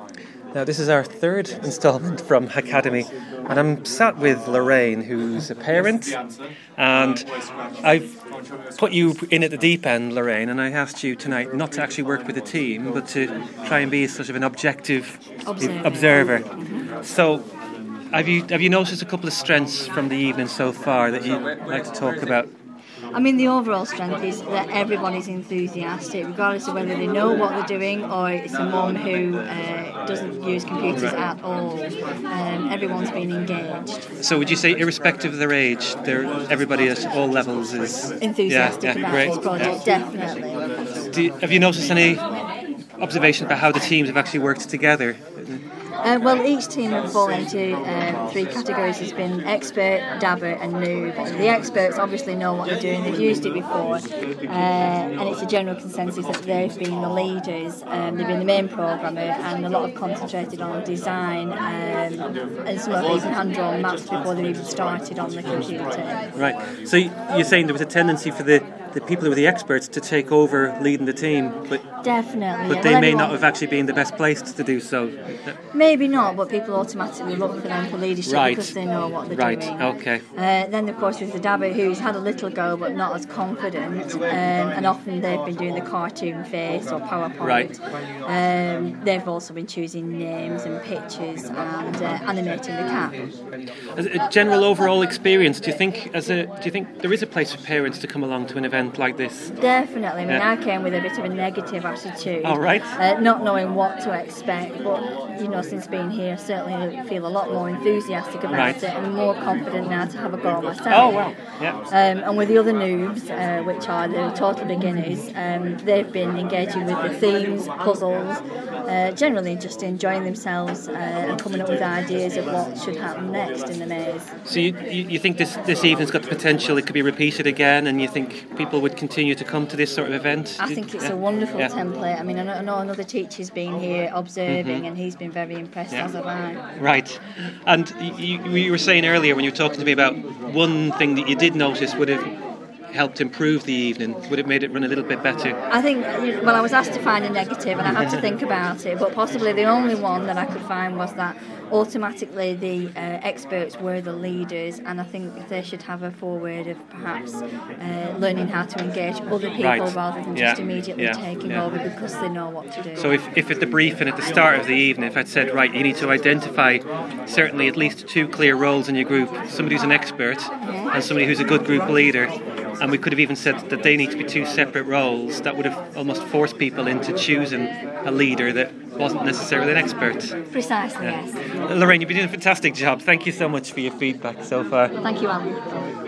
Now, this is our third instalment from Academy, and I'm sat with Lorraine, who's a parent, and I've put you in at the deep end, Lorraine, and I asked you tonight not to actually work with a team, but to try and be sort of an objective observer. So, have you noticed a couple of strengths from the evening so far that you'd like to talk about? I mean, the overall strength is that everybody's enthusiastic, regardless of whether they know what they're doing or it's a mum who doesn't use computers at all. Everyone's been engaged. So would you say, irrespective of their age, everybody at all levels is enthusiastic about this project? Definitely. Have you noticed any observations about how the teams have actually worked together? Well, each team will fall into three categories. There's been expert, dabber and noob. The experts obviously know what they're doing, they've used it before, and it's a general consensus that they've been the leaders, they've been the main programmer, and a lot have concentrated on design, and some have even hand-drawn maps before they've even started on the computer. Right, so you're saying there was a tendency for the people who were the experts to take over leading the team, but definitely. But they may not have actually been the best placed to do so. Maybe not, but people automatically look for them for leadership because they know what they're doing. Right, okay. Then, of course, there's the dabber who's had a little go but not as confident, and often they've been doing the cartoon face or PowerPoint. Right. They've also been choosing names and pictures and animating the cap. As a general overall experience, do you think there is a place for parents to come along to an event like this? Definitely. I mean, I came with a bit of a negative attitude. All right. Not knowing what to expect, but since being here, I certainly feel a lot more enthusiastic about it and more confident now to have a go myself. Oh, well, yeah. And with the other noobs, which are the total beginners, they've been engaging with the themes, puzzles, generally just enjoying themselves and coming up with ideas of what should happen next in the maze. So you think this evening's got the potential it could be repeated again, and you think people would continue to come to this sort of event? I think it's a wonderful template. I mean, I know another teacher's been here observing, and he's been very impressed, as have I. Right. And you were saying earlier when you were talking to me about one thing that you did notice would have helped improve the evening, would have made it run a little bit better? I think, I was asked to find a negative and I had to think about it, but possibly the only one that I could find was that automatically the experts were the leaders, and I think they should have a foreword of perhaps learning how to engage other people rather than just immediately taking over because they know what to do. So if at the briefing at the start of the evening, if I'd said, right, you need to identify certainly at least two clear roles in your group, somebody who's an expert and somebody who's a good group leader, and we could have even said that they need to be two separate roles, that would have almost forced people into choosing a leader that wasn't necessarily an expert. Precisely, yes. Lorraine, you've been doing a fantastic job. Thank you so much for your feedback so far. Thank you, Alan.